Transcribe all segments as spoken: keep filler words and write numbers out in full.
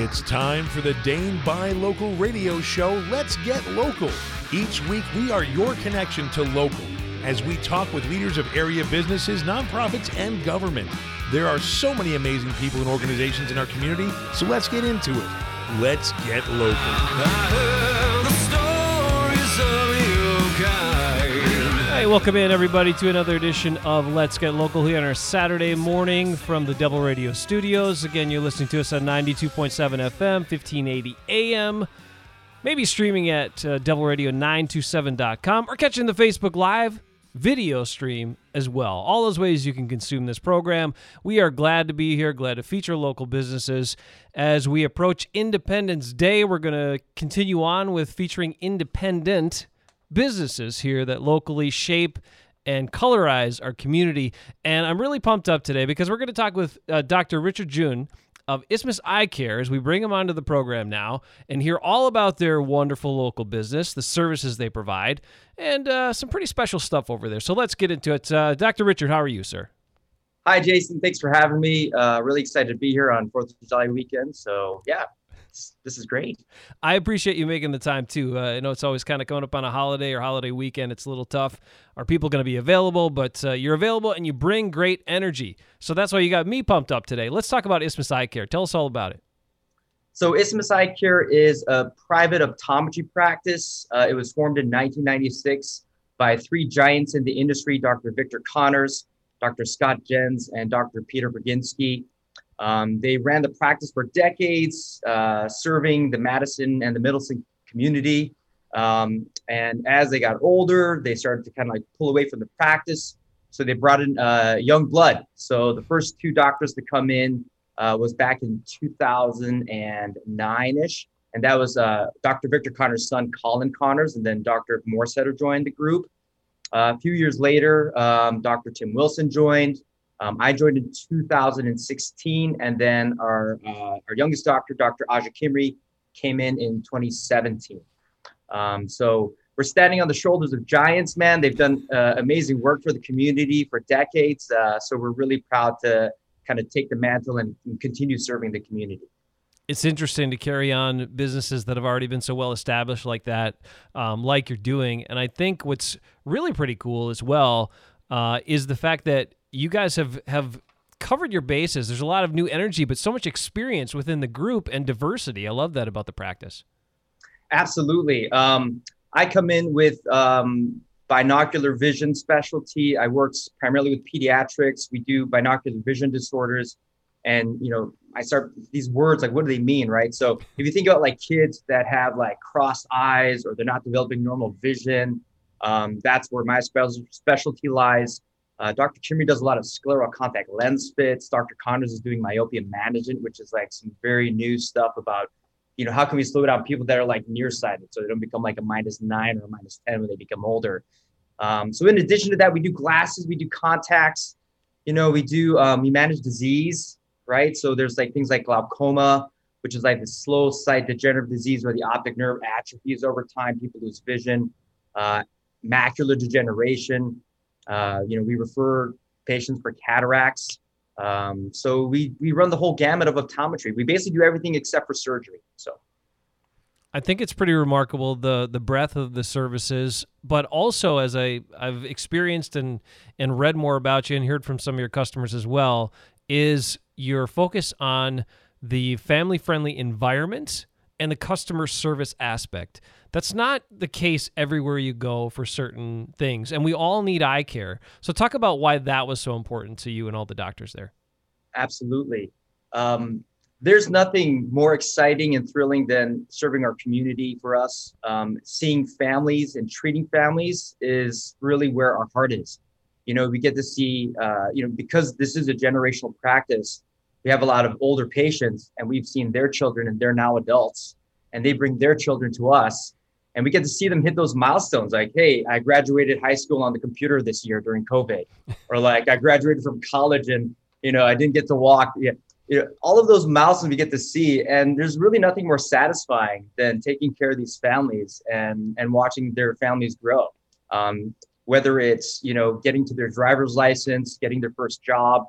It's time for the Dane Buy Local radio show, Let's Get Local. Each week, we are your connection to local as we talk with leaders of area businesses, nonprofits, and government. There are so many amazing people and organizations in our community, so let's get into it. Let's get local. I heard the stories of your kind. Hey, welcome in, everybody, to another edition of Let's Get Local here on our Saturday morning from the Devil Radio Studios. Again, you're listening to us on ninety-two point seven F M, fifteen eighty A M, maybe streaming at uh, devil radio nine two seven dot com or catching the Facebook Live video stream as well. All those ways you can consume this program. We are glad to be here, glad to feature local businesses. As we approach Independence Day, we're going to continue on with featuring independent businesses here that locally shape and colorize our community. And I'm really pumped up today because we're going to talk with uh, Doctor Richard June of Isthmus Eye Care as we bring him onto the program now and hear all about their wonderful local business, the services they provide, and uh, some pretty special stuff over there. So let's get into it. Uh, Doctor Richard, how are you, sir? Hi, Jason. Thanks for having me. Uh, really excited to be here on fourth of July weekend. So, yeah. This is great. I appreciate you making the time, too. Uh, I know it's always kind of coming up on a holiday or holiday weekend. It's a little tough. Are people going to be available? But uh, you're available and you bring great energy. So that's why you got me pumped up today. Let's talk about Isthmus Eye Care. Tell us all about it. So Isthmus Eye Care is a private optometry practice. Uh, it was formed in nineteen ninety-six by three giants in the industry, Doctor Victor Connors, Doctor Scott Jens, and Doctor Peter Berginski. Um, they ran the practice for decades, uh, serving the Madison and the Middlesex community. Um, and as they got older, they started to kind of like pull away from the practice. So they brought in uh, young blood. So the first two doctors to come in uh, was back in two thousand nine-ish. And that was uh, Doctor Victor Connors' son, Colin Connors, and then Doctor Morsetter joined the group. Uh, a few years later, um, Doctor Tim Wilson joined. Um, I joined in two thousand sixteen, and then our uh, our youngest doctor, Doctor Aja Kimri, came in in twenty seventeen. Um, so we're standing on the shoulders of giants, man. They've done uh, amazing work for the community for decades. Uh, so we're really proud to kind of take the mantle and, and continue serving the community. It's interesting to carry on businesses that have already been so well established like that, um, like you're doing. And I think what's really pretty cool as well uh, is the fact that you guys have, have covered your bases. There's a lot of new energy, but so much experience within the group and diversity. I love that about the practice. Absolutely. Um, I come in with um, binocular vision specialty. I work primarily with pediatrics. We do binocular vision disorders. And, you know, I start these words, like, what do they mean, right? So if you think about like kids that have like crossed eyes or they're not developing normal vision, um, that's where my spe- specialty lies. Uh, Doctor Kimry does a lot of scleral contact lens fits. Doctor Connors is doing myopia management, which is like some very new stuff about, you know, how can we slow down people that are like nearsighted so they don't become like a minus nine or a minus ten when they become older. Um, so in addition to that, we do glasses, we do contacts, you know, we do, um, we manage disease, right? So there's like things like glaucoma, which is like the slow sight degenerative disease where the optic nerve atrophies over time, people lose vision, uh, macular degeneration. Uh, you know, we refer patients for cataracts. Um, so we we run the whole gamut of optometry. We basically do everything except for surgery. So I think it's pretty remarkable, the the breadth of the services, but also as I, I've experienced and, and read more about you and heard from some of your customers as well, is your focus on the family-friendly environment and the customer service aspect. That's not the case everywhere you go for certain things, and we all need eye care. So talk about why that was so important to you and all the doctors there. Absolutely. Um, there's nothing more exciting and thrilling than serving our community for us. Um, seeing families and treating families is really where our heart is. You know, we get to see, uh, you know, because this is a generational practice, we have a lot of older patients, and we've seen their children, and they're now adults, and they bring their children to us. And we get to see them hit those milestones like, hey, I graduated high school on the computer this year during COVID. Or like, I graduated from college and, you know, I didn't get to walk. Yeah, you know, all of those milestones we get to see. And there's really nothing more satisfying than taking care of these families and, and watching their families grow. Um, whether it's, you know, getting to their driver's license, getting their first job,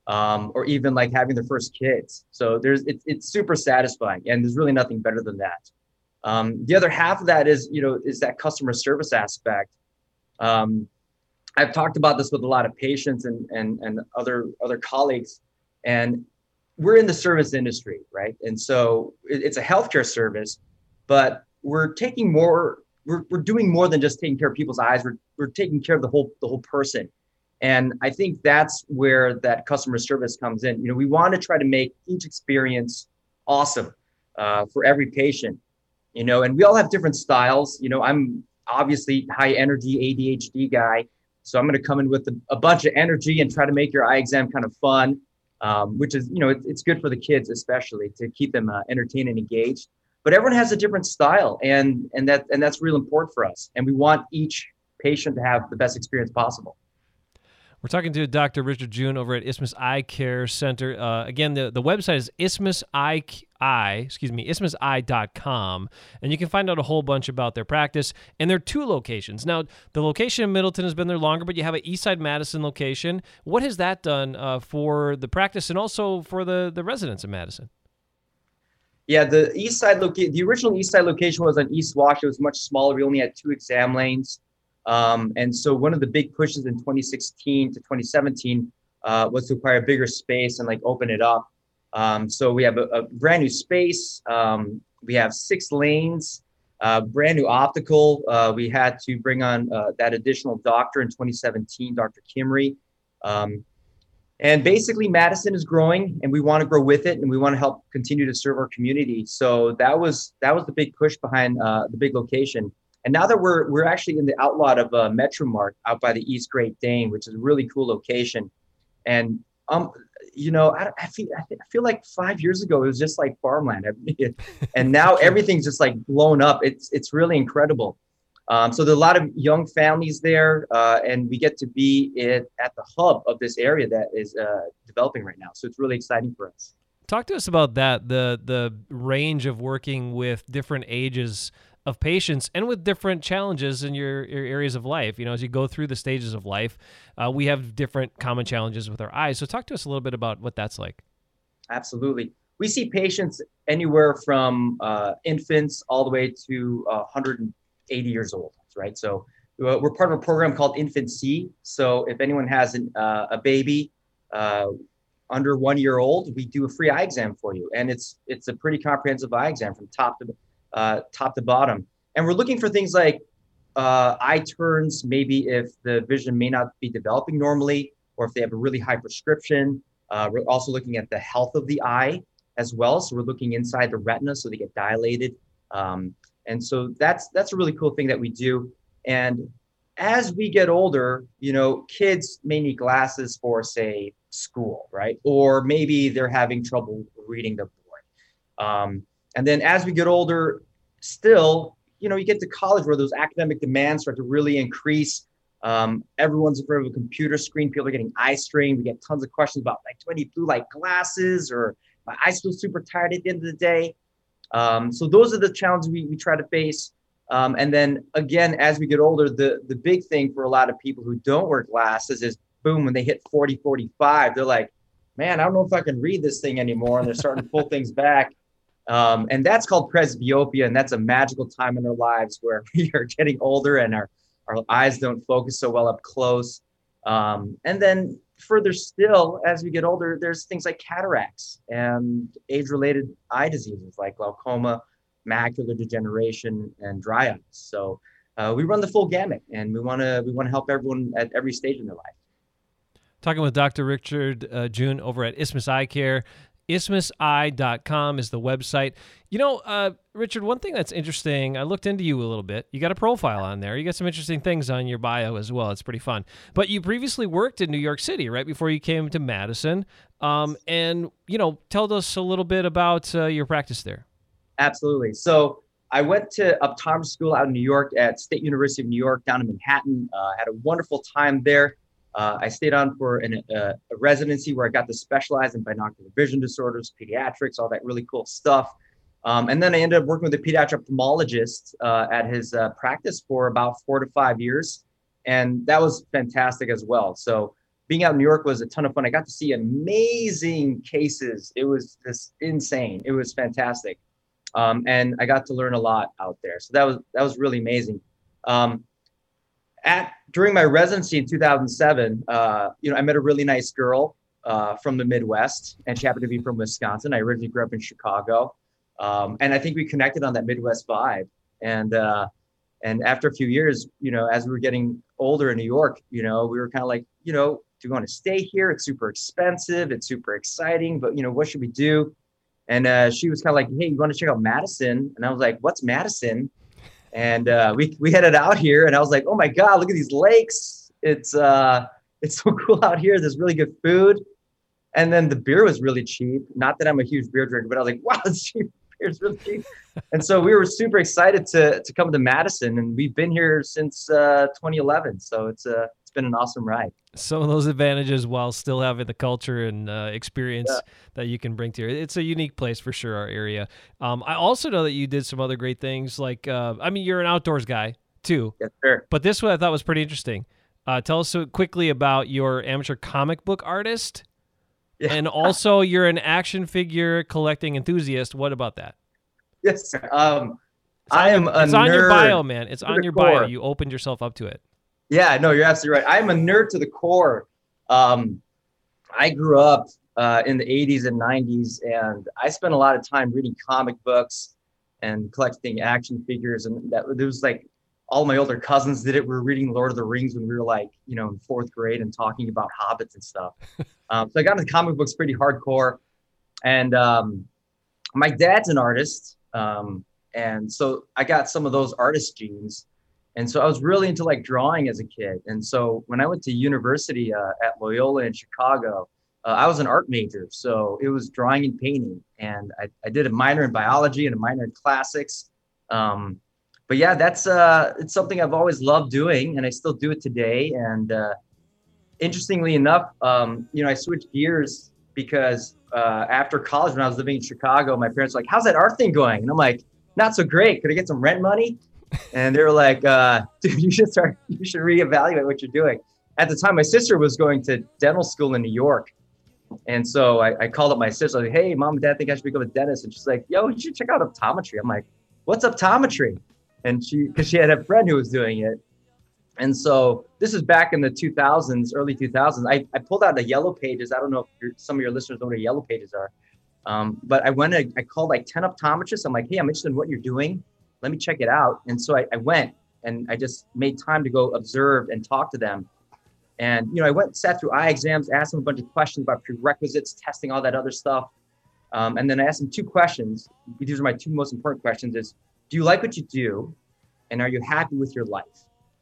um, or even like having their first kids. So there's it's it's super satisfying, and there's really nothing better than that. Um, the other half of that is, you know, is that customer service aspect. Um, I've talked about this with a lot of patients and and and other other colleagues, and we're in the service industry, right? And so it, it's a healthcare service, but we're taking more. We're we're doing more than just taking care of people's eyes. We're we're taking care of the whole the whole person, and I think that's where that customer service comes in. You know, we want to try to make each experience awesome uh, for every patient. You know, and we all have different styles. You know, I'm obviously high energy A D H D guy. So I'm going to come in with a, a bunch of energy and try to make your eye exam kind of fun, um, which is, you know, it, it's good for the kids, especially to keep them uh, entertained and engaged. But everyone has a different style, and and that and that's real important for us. And we want each patient to have the best experience possible. We're talking to Doctor Richard June over at Isthmus Eye Care Center. Uh, again, the, the website is Isthmus Eye, Eye, excuse me, isthmus eye dot com, and you can find out a whole bunch about their practice. And there are two locations. Now, the location in Middleton has been there longer, but you have an Eastside Madison location. What has that done uh, for the practice and also for the, the residents of Madison? Yeah, the Eastside location, the original Eastside location was on East Wash. It was much smaller. We only had two exam lanes. Um, and so one of the big pushes in twenty sixteen to twenty seventeen uh, was to acquire a bigger space and like open it up. Um, so we have a, a brand new space. Um, we have six lanes, uh, brand new optical. Uh, we had to bring on uh, that additional doctor in twenty seventeen, Doctor Kimry. Um, and basically Madison is growing, and we want to grow with it, and we want to help continue to serve our community. So that was that was the big push behind uh, the big location. And now that we're we're actually in the outlot of uh, Metromart out by the East Great Dane, which is a really cool location. And um, you know, I, I feel I feel like five years ago it was just like farmland, and now everything's just like blown up. It's it's really incredible. Um, so there's a lot of young families there, uh, and we get to be it at the hub of this area that is uh, developing right now. So it's really exciting for us. Talk to us about that, the the range of working with different ages of patients and with different challenges in your, your areas of life. You know, as you go through the stages of life, uh, we have different common challenges with our eyes. So talk to us a little bit about what that's like. Absolutely. We see patients anywhere from uh, infants all the way to uh, one hundred eighty years old, right? So uh, we're part of a program called Infant C. So if anyone has an, uh, a baby uh, under one year old, we do a free eye exam for you. And it's it's a pretty comprehensive eye exam from top to uh, top to bottom. And we're looking for things like uh, eye turns, maybe if the vision may not be developing normally, or if they have a really high prescription. Uh, we're also looking at the health of the eye as well. So we're looking inside the retina so they get dilated. Um, and so that's that's a really cool thing that we do. And as we get older, you know, kids may need glasses for, say, school, right? Or maybe they're having trouble reading the board. Um, and then as we get older, still, you know, you get to college where those academic demands start to really increase. Um, everyone's in front of a computer screen. People are getting eye strain. We get tons of questions about, like, do I need blue light glasses, or my eyes feel super tired at the end of the day? Um, so those are the challenges we, we try to face. Um, and then again, as we get older, the, the big thing for a lot of people who don't wear glasses is, boom, when they hit forty, forty-five, they're like, man, I don't know if I can read this thing anymore. And they're starting to pull things back. Um, and that's called presbyopia. And that's a magical time in our lives where we are getting older and our, our eyes don't focus so well up close. Um, and then further still, as we get older, there's things like cataracts and age-related eye diseases like glaucoma, macular degeneration, and dry eyes. So uh, we run the full gamut, and we want to we want to help everyone at every stage in their life. Talking with Doctor Richard uh, June over at Isthmus Eye Care. isthmus eye dot com is the website. You know, uh, Richard, one thing that's interesting, I looked into you a little bit. You got a profile on there. You got some interesting things on your bio as well. It's pretty fun. But you previously worked in New York City, right, before you came to Madison. Um, and, you know, tell us a little bit about uh, your practice there. Absolutely. So I went to optometry school out in New York at State University of New York down in Manhattan. Uh, had a wonderful time there. Uh, I stayed on for an, uh, a residency where I got to specialize in binocular vision disorders, pediatrics, all that really cool stuff. Um, and then I ended up working with a pediatric ophthalmologist uh, at his uh, practice for about four to five years. And that was fantastic as well. So being out in New York was a ton of fun. I got to see amazing cases. It was just insane. It was fantastic. Um, and I got to learn a lot out there. So that was, that was really amazing. Um, at, during my residency in two thousand seven, uh, you know, I met a really nice girl, uh, from the Midwest, and she happened to be from Wisconsin. I originally grew up in Chicago. Um, and I think we connected on that Midwest vibe. And, uh, and after a few years, you know, as we were getting older in New York, you know, we were kind of like, you know, do you want to stay here? It's super expensive. It's super exciting, but you know, what should we do? And uh, she was kind of like, hey, you want to check out Madison? And I was like, what's Madison? And uh, we we headed out here, and I was like, oh my God, look at these lakes. It's uh, it's so cool out here. There's really good food. And then the beer was really cheap. Not that I'm a huge beer drinker, but I was like, wow, it's cheap. Beer's really cheap. And so we were super excited to to come to Madison, and we've been here since uh, twenty eleven. So it's uh, it's been an awesome ride. Some of those advantages while still having the culture and uh, experience Yeah. that you can bring to it. It's a unique place for sure, our area. Um, I also know that you did some other great things. Like, uh, I mean, you're an outdoors guy too, Yes, sir. but this one I thought was pretty interesting. Uh, tell us so quickly about your amateur comic book artist, Yeah. and also you're an action figure collecting enthusiast. What about that? Yes, sir. Um, It's on I your- am a It's on your nerd bio, man. It's to on the your bio. core. You opened yourself up to it. Yeah, no, you're absolutely right. I'm a nerd to the core. Um, I grew up uh, in the eighties and nineties, and I spent a lot of time reading comic books and collecting action figures. And that there was like all my older cousins did it. We were reading Lord of the Rings when we were like, you know, in fourth grade and talking about hobbits and stuff. um, so I got into comic books pretty hardcore. And um, my dad's an artist. Um, and so I got some of those artist genes. And so I was really into like drawing as a kid. And so when I went to university uh, at Loyola in Chicago, uh, I was an art major. So it was drawing and painting. And I, I did a minor in biology and a minor in classics. Um, but yeah, that's uh, it's something I've always loved doing, and I still do it today. And uh, interestingly enough, um, you know, I switched gears because uh, after college, when I was living in Chicago, my parents were like, how's that art thing going? And I'm like, not so great. Could I get some rent money? And they were like, uh, dude, you should start, you should reevaluate what you're doing. At the time, my sister was going to dental school in New York. And so I, I called up my sister, I was like, hey, mom and dad think I should become a dentist. And she's like, yo, you should check out optometry. I'm like, what's optometry? And she, cause she had a friend who was doing it. And so this is back in the two thousands, early two thousands. I, I pulled out the Yellow Pages. I don't know if you're, some of your listeners know what a Yellow Pages are. Um, but I went, and I called like ten optometrists. I'm like, hey, I'm interested in what you're doing. Let me check it out. And so I, I went and I just made time to go observe and talk to them. And, you know, I went and sat through eye exams, asked them a bunch of questions about prerequisites, testing, all that other stuff. Um, and then I asked them two questions. These are my two most important questions is, do you like what you do? And are you happy with your life?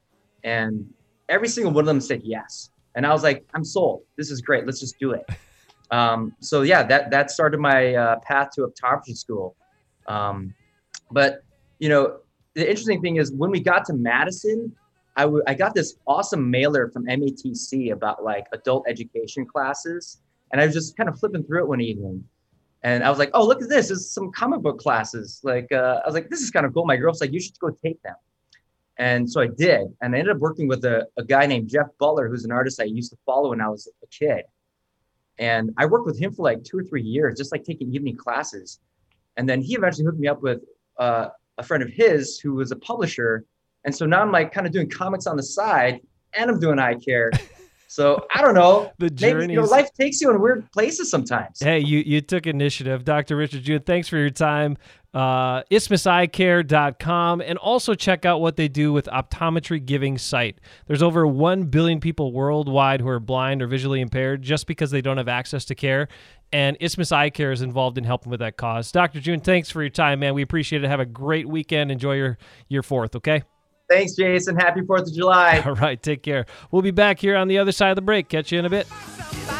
And every single one of them said yes. And I was like, I'm sold. This is great. Let's just do it. Um, so yeah, that, that started my uh, path to optometry school. Um, but, you know, the interesting thing is when we got to Madison, I, w- I got this awesome mailer from M A T C about like adult education classes. And I was just kind of flipping through it one evening. And I was like, oh, look at this. This is some comic book classes. Like, uh, I was like, this is kind of cool. My girl's like, you should go take them. And so I did. And I ended up working with a, a guy named Jeff Butler, who's an artist I used to follow when I was a kid. And I worked with him for like two or three years, just like taking evening classes. And then he eventually hooked me up with uh, a friend of his who was a publisher. And so now I'm like kind of doing comics on the side and I'm doing eye care. So I don't know. The Maybe, you know, journeys. life takes you in weird places sometimes. Hey, you, you took initiative. Doctor Richard June, thanks for your time. Uh, isthmus eye care dot com, and also check out what they do with Optometry Giving Sight. There's over one billion people worldwide who are blind or visually impaired just because they don't have access to care, and Isthmus Eye Care is involved in helping with that cause. Doctor June, thanks for your time, man. We appreciate it. Have a great weekend. Enjoy your, your fourth, okay? Thanks, Jason. Happy fourth of July. All right, take care. We'll be back here on the other side of the break. Catch you in a bit. Somebody